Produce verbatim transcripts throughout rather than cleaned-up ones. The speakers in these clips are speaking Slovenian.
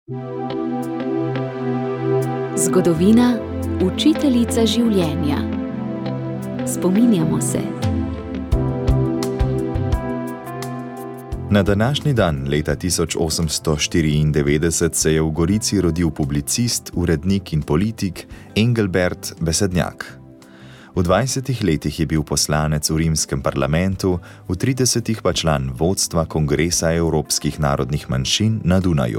Zgodovina, učiteljica življenja. Spominjamo se. Na današnji dan leta tisoč osemsto štiriindevetdeset se je v Gorici rodil publicist, urednik in politik Engelbert Besednjak. V dvajsetih letih je bil poslanec v rimskem parlamentu, v tridesetih pa član vodstva Kongresa evropskih narodnih manjšin na Dunaju.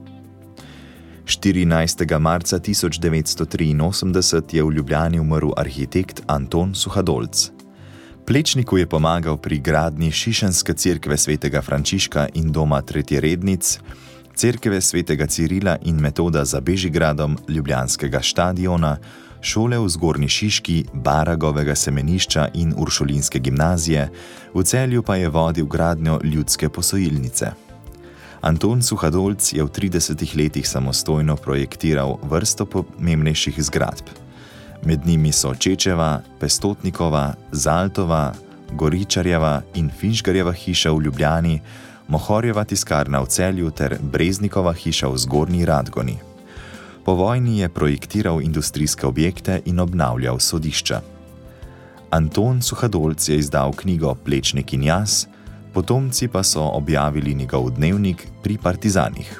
štirinajstega marca tisoč devetsto triinosemdeset je v Ljubljani umrl arhitekt Anton Suhadolc. Plečniku je pomagal pri gradnji Šišenske cerkve svetega Frančiška in doma tretjerednic, cerkve svetega Cirila in Metoda za Bežigradom, ljubljanskega štadiona, šole v Zgornji Šiški, Baragovega semenišča in Uršulinske gimnazije, v Celju pa je vodil gradnjo ljudske posojilnice. Anton Suhadolc je v tridesetih letih samostojno projektiral vrsto pomembnejših zgradb. Med njimi so Čečeva, Pestotnikova, Zaltova, Goričarjeva in Finžgarjeva hiša v Ljubljani, Mohorjeva tiskarna v Celju ter Breznikova hiša v Zgornji Radgoni. Po vojni je projektiral industrijske objekte in obnavljal sodišča. Anton Suhadolc je izdal knjigo Plečnik in jaz, potomci pa so objavili njegov dnevnik Pri partizanih.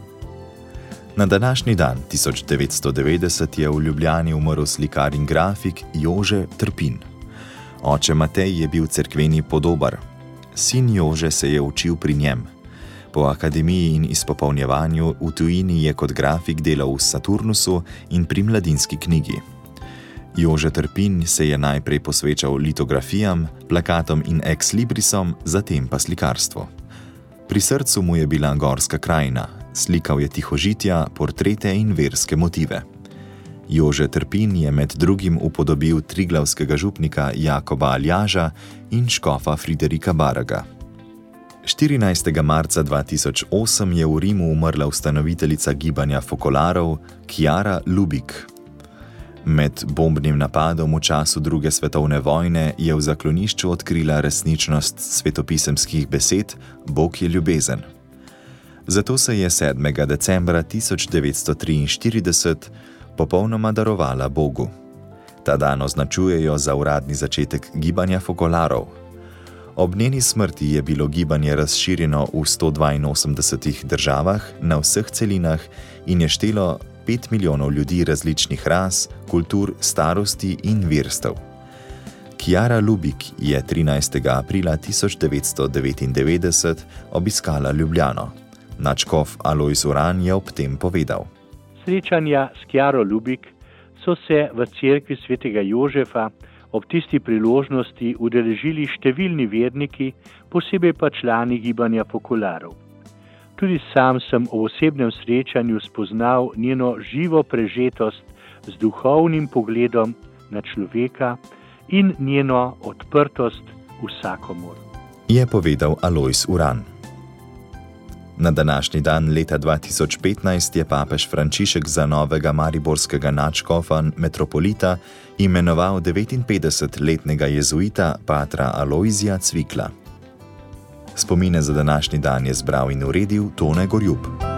Na današnji dan tisoč devetsto devetdeset je v Ljubljani umrl slikar in grafik Jože Trpin. Oče Matej je bil cerkveni podobar. Sin Jože se je učil pri njem. Po akademiji in izpopolnjevanju v tujini je kot grafik delal v Saturnusu in pri Mladinski knjigi. Jože Trpin se je najprej posvečal litografijam, plakatom in ex-librisom, zatem pa slikarstvu. Pri srcu mu je bila gorska krajina, slikal je tihožitja, portrete in verske motive. Jože Trpin je med drugim upodobil triglavskega župnika Jakoba Aljaža in škofa Friderika Baraga. štirinajstega marca dva tisoč osem je v Rimu umrla ustanoviteljica gibanja fokolarov Chiara Lubich. Med bombnim napadom v času druge svetovne vojne je v zaklonišču odkrila resničnost svetopisemskih besed Bog je ljubezen. Zato se je sedmega decembra tisoč devetsto triinštirideset popolnoma darovala Bogu. Ta dan označujejo za uradni začetek gibanja fokolarov. Ob njeni smrti je bilo gibanje razširjeno v sto dvainosemdesetih državah na vseh celinah in je štelo pet milijonov ljudi različnih ras, kultur, starosti in verstev. Chiara Lubich je trinajstega aprila tisoč devetsto devetindevetdeset obiskala Ljubljano. Nadškof Alojz Uran je ob tem povedal. Srečanja s Chiaro Lubich so se v cerkvi svetega Jožefa ob tisti priložnosti udeležili številni verniki, posebej pa člani gibanja fokolarov. Tudi sam sem v osebnem srečanju spoznal njeno živo prežetost z duhovnim pogledom na človeka in njeno odprtost vsakomur. Je povedal Alojz Uran. Na današnji dan leta dva tisoč petnajst je papež Frančišek za novega mariborskega nadškofa metropolita imenoval devetinpetdesetletnega jezuita patra Alojzija Cvikla. Spomine za današnji dan je zbral in uredil Tone Gorjup.